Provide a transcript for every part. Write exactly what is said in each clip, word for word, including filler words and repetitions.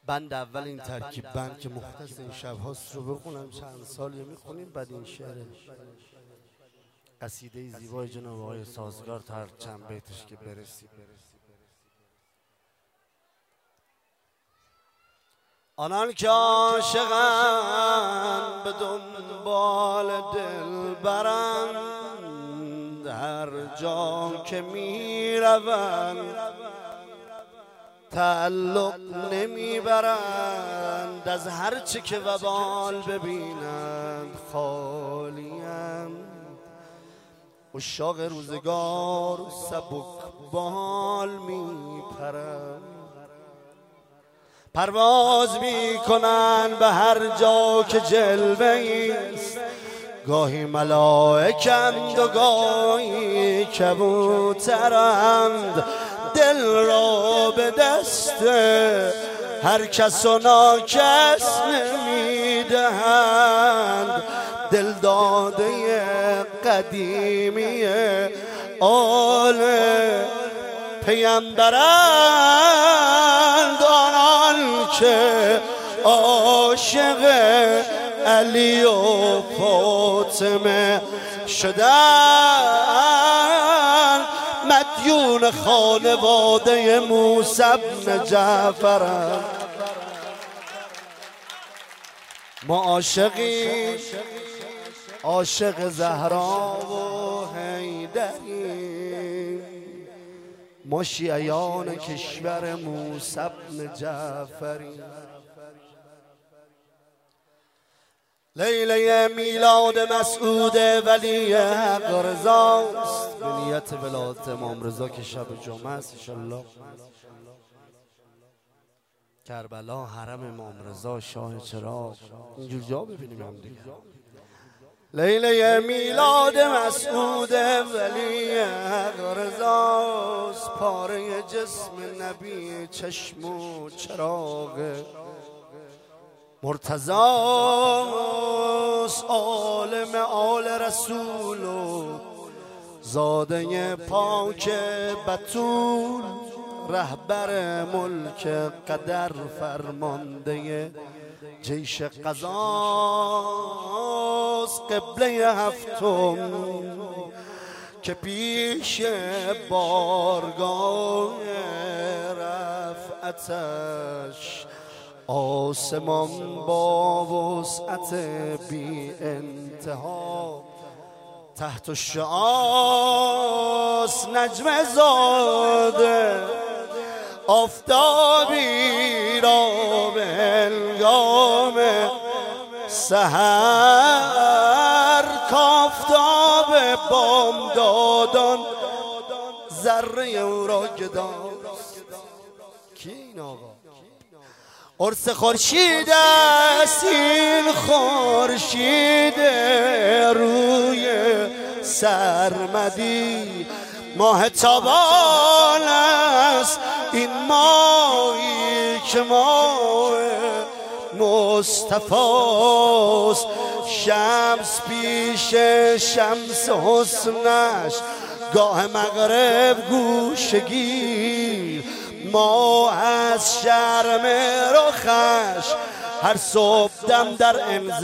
بند اول این ترکیب بند که مختص این شب هاست رو بخونم. چند سالی میخونیم بعد این شعر قصیده زیبای جناب آقای سازگار تا هر چند بیتش که برسیم. آنان که عاشقند به دنبال دل برند، هر جا که می روند تعلق نمی برند، از هر چه که وبال ببینند خالیم. عشاق روزگار سبک بال می پرند، پرواز می کنند به هر جا که جلوه است، گاهی ملائکند و گاهی کبوترند. دل را به دست هر کس و ناکس نمی دهند، دل داده قدیمی آل پیمبرند. آنان که عاشق علی و فاطمه شدند، مدیون خانواده موسی بن جعفرند. ما عاشقی عاشق زهرا و حیدریم، ما شیعیان کشور موسی بن جعفریم. لیله میلاد مسعود ولی حق رضاست، به نیت ولادت امام رضا که شب جمعه است انشالله. کربلا حرم امام رضا شاه چراغ، اینجور جا ببینیم هم دیگه. لیله میلاد مسعود ولی حق رضاست، پاره جسم نبی چشم و چراغ مرتضاست. عالم آل رسول و زاده پاک بتول، رهبر ملک قدر فرمانده جیش قضاست. قبله هفتم که پیش بارگاه رفعتش، آسمان با وسعت بی انتها تحت الشعاع نجم زاده. آفتابی را به هنگام سحر، کافتاب بامدادان ذره او را گداست. کی این آقا؟ عرس خورشید است این خورشید روی سرمدی، ماه تابان است این ماهی که ماه مصطفاست. شمس پیش شمس حسنش گاه مغرب گوشگیر، ما از شرم رخش هر صبح دم در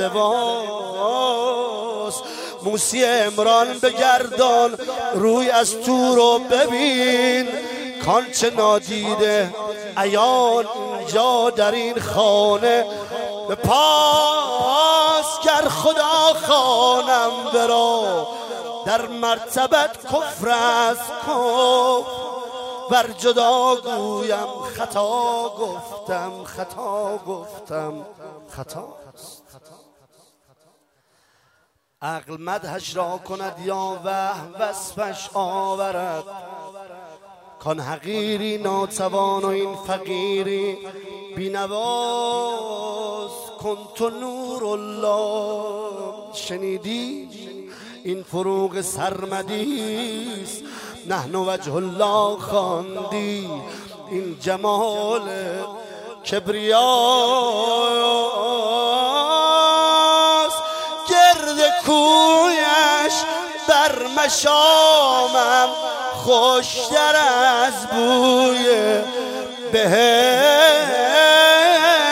انزواست. موسی عمران بگردان روی از تو رو ببین، کانچه نادیده عیان اینجا در این خانه. به پاس گر خدا خانم برا، در مرتبت کفر از کفر، بر جدا گویم خطا گفتم خطا گفتم خطا. عقل مدحش را کند یا وهم وصفش آورد، کان حقیری ناتوان و این فقیری بینواست. کنت نور الله، شنیدی این فروغ سرمدیست. نحن وجه الله خواندی این جمال کبریاست. گرد کویش بر مشامم خوشتر از بوی بهشت.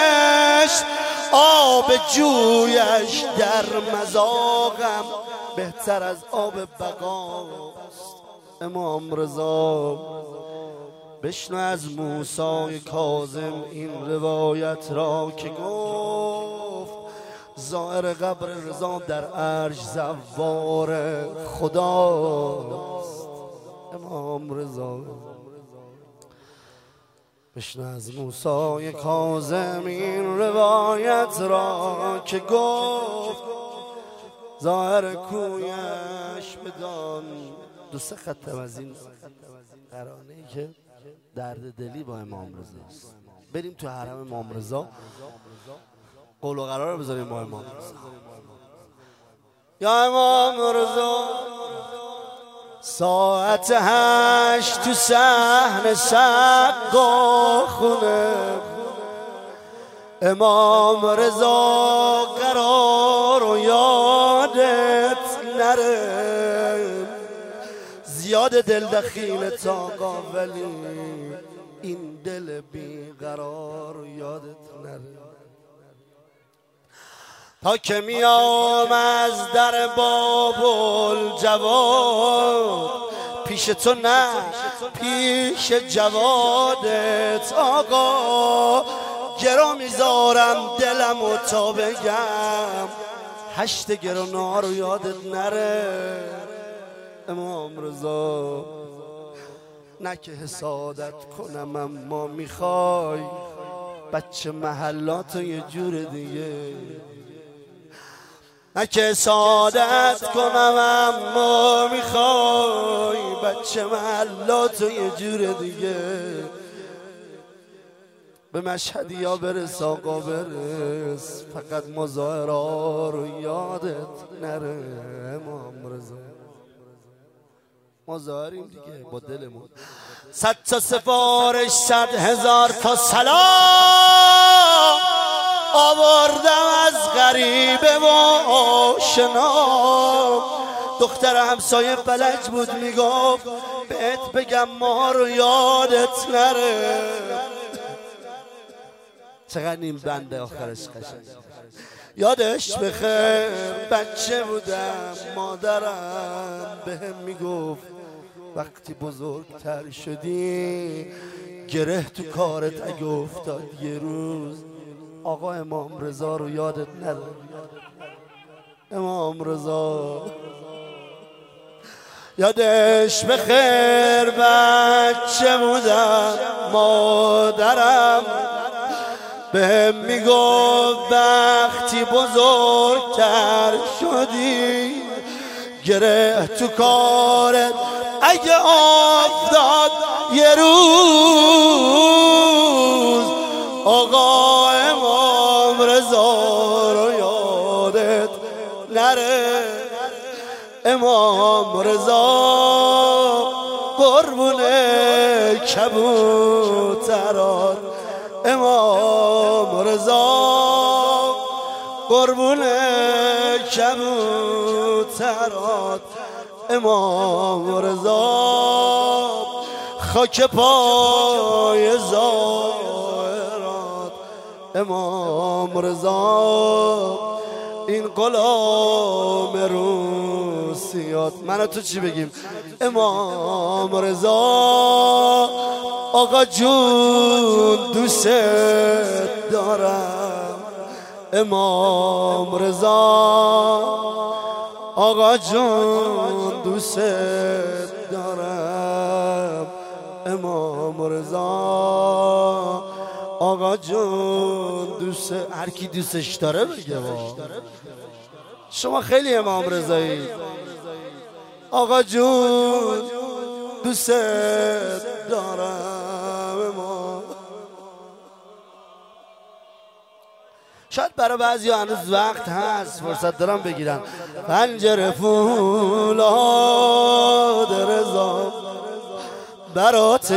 آب جویش در مذاقم بهتر از آب بقاست. امام رضا بشنو از موسی کاظم این روایت را که گفت زائر قبر رضا در عرش زوار خداست. امام رضا بشنو از موسی کاظم این روایت را که گفت ظاهر کویش بدان. دو سه خطم از این قرانه‌ای که درد دلی با امام رضاست. بریم تو حرم امام رضا قول و قرار رو بذاریم با امام رضا. یا امام رضا ساعت هشت تو صحن سقا خونه امام رضا قرار و یادت نره. زیاد دل دخیلت آقا ولی این دل بیقرار و یادت نره. تا که میام از در بابل جواد پیش تو نه پیش جوادت آقا گرا میذارم دلم و تا بگم هشت گرانه رو یادت نره. امام رضا نه که حسادت کنم اما میخوای بچه محلات یه جور دیگه، نه که حسادت کنم اما میخوای بچه محلات یه جور دیگه. به مشهدی یا برس آقا برس فقط مظاهرها رو یادت نره. امام رضا مظاهریم دیگه با دلمون. صد تا سفارش صد هزار تا سلام آوردم از غریب و آشنا. دختر همسایه فلج بود میگفت بهت بگم ما رو یادت نره. چقدر این بنده آخرش قشنگ. یادش بخیر بچه بودم مادرم بهم میگفت وقتی بزرگتر شدی گره تو کارت اگه افتاد یه روز آقا امام رضا رو یادت نره. امام رضا یادش بخیر بچه بودم مادرم بهم میگفت وقتی بزرگتر شدی گره تو کارت اگه افتاد یه روز آقا امام رضا رو یادت نره. امام رضا قربون کبوترات امام رضا قربون کبوترات امام رضا خاک پای زائرات امام رضا این غلام روسیات. من تو چی بگیم؟ امام رضا آقا جون دوست دارم. امام رضا آقا جون دوست دارم. امام رضا آقا جون دوست هر کی دوستش داره بگه. شما خیلی امام رضایی. آقا جون دوست دارم. امام شاید برای بعضی هنوز وقت هست فرصت دارم بگیرم. پنجره فولاد رضا برات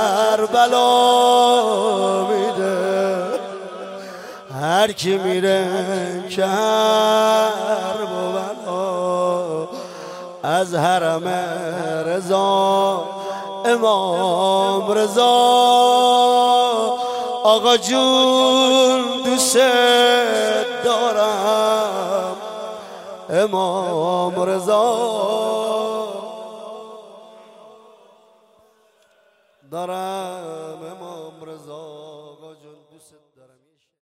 کربلا میده. هر کی میره کربلا از حرم رضا امام رضا آقا جون دوست دارم امام رضا دارم امام رضا آقا جون دوست دارم.